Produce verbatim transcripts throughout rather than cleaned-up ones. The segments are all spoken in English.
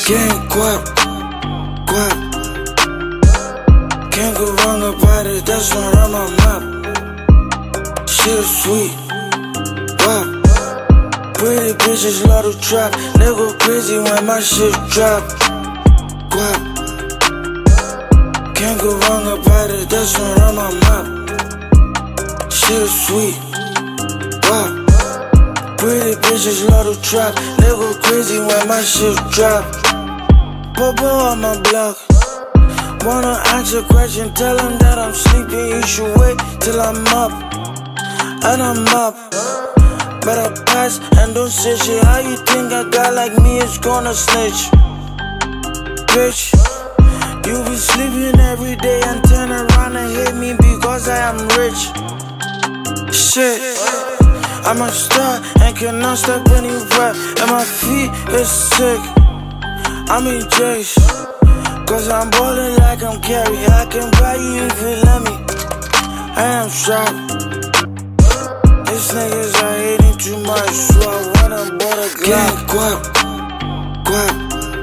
Gang guap, guap. Can't go wrong about it, that's one on my map. Shit sweet, wow. Pretty bitches love to trap. They go crazy when my shit drop. Guap. Can't go wrong about it, that's one on my map. Shit sweet, wow. Pretty bitches love to trap. They go crazy when my shit drop. Popo on my block. Wanna ask a question, tell him that I'm sleeping. You should wait till I'm up. And I'm up. But I pass and don't say shit. How you think a guy like me is gonna snitch? Bitch, you be sleeping every day and turn around and hate me because I am rich. Shit, I'm a star and cannot stop any rap. And my feet is sick. I'm in J's, cause I'm ballin' like I'm Carrie. I can buy you if you let me. I am strapped. These niggas are hating too much, so I wanna board a Glock. Guap, guap.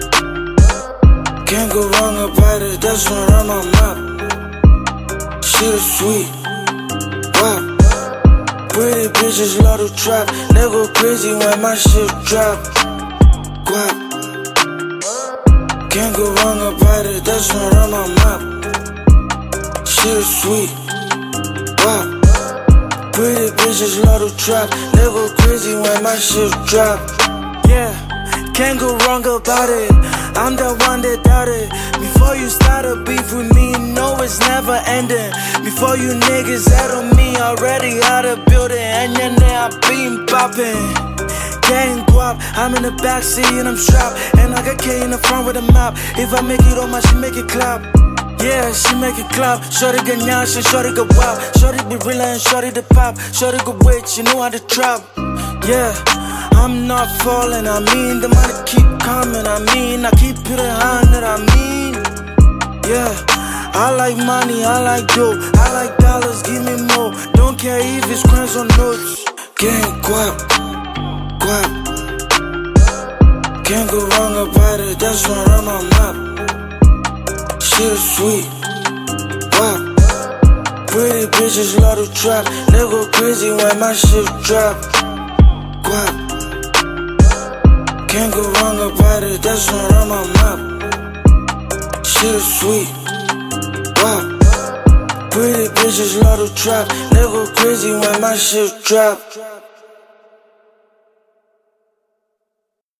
Can't go wrong about it, that's one on my map. Shit is sweet, wow. Pretty bitches love to trap. They go crazy when my shit drop. Guap. Can't go wrong about it, that's one on my map. Shit is sweet, wow. Pretty bitches love to trap. They go crazy when my shit drop. Yeah, can't go wrong about it. I'm the one that doubt it. Before you start a beef with me, you know it's never ending. Before you niggas out on me, already out of building. And yeah, now I been poppin'. Gang guap, I'm in the backseat and I'm strapped. And I got K in the front with a map. If I make it on my, she make it clap. Yeah, she make it clap. Shorty get nyash and shorty go wild. Shorty be real and shorty the pop. Shorty go wait, you know how to trap. Yeah, I'm not falling, I mean the money keep coming, I mean I keep it a hundred, I mean. Yeah, I like money, I like dough, I like dollars, give me more. Don't care if it's coins or notes. Gang guap, guap. Can't go wrong about it, that's one on my map. Shit is sweet, wow. Pretty bitches love to trap. They go crazy when my shit drop. Guap. Can't go wrong about it, that's one on my map. Shit is sweet, wow. Pretty bitches love to trap. They go crazy when my shit drop.